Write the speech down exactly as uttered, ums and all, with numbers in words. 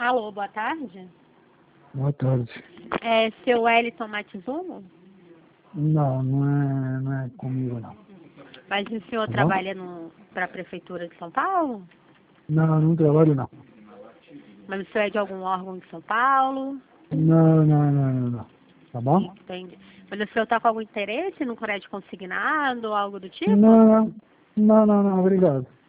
Alô, boa tarde. Boa tarde. É seu Wellington Matizumo? Não, não é, não é comigo, não. Mas o senhor Tá bom? trabalha para a Prefeitura de São Paulo? Não, não trabalho, não. Mas o senhor é de algum órgão de São Paulo? Não, não, não, não, não. Tá bom? Entendi. Mas o senhor está com algum interesse no crédito consignado ou algo do tipo? Não, não, não, não, obrigado.